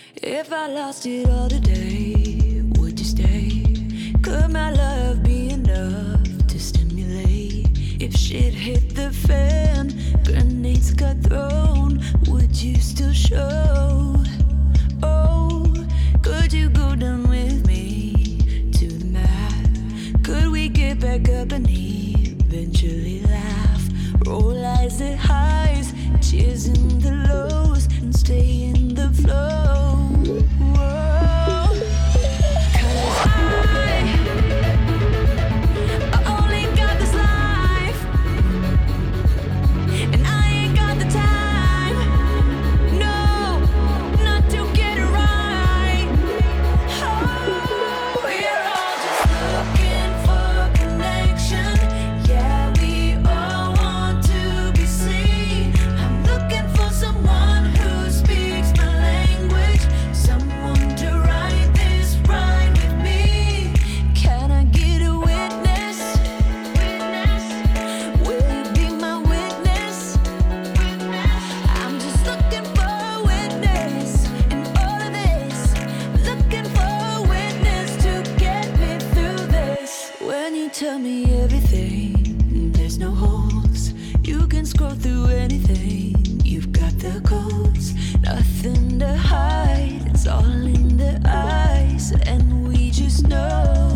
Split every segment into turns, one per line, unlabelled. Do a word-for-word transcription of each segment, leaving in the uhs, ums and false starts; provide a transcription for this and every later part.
If I lost it all today, would you stay? Could my love be enough to stimulate? If shit hit the fan, grenades got thrown, would you still show? Oh, could you go down with me to the mat? Could we get back up and eventually laugh? Roll eyes at highs, cheers in the lows, and stay in the flow. Tell me everything, there's no holes. You can scroll through anything, you've got the codes. Nothing to hide, it's all in the eyes, and we just know.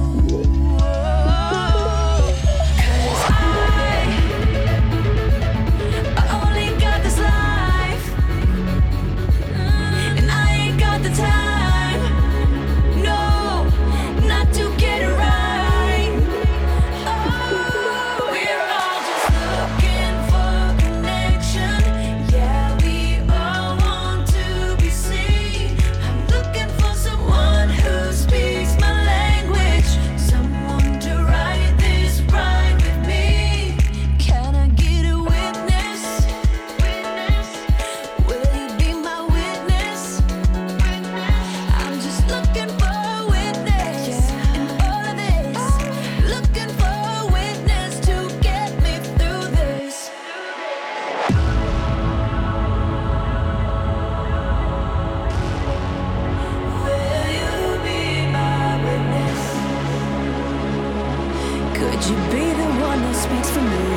Could you be the one that speaks for me?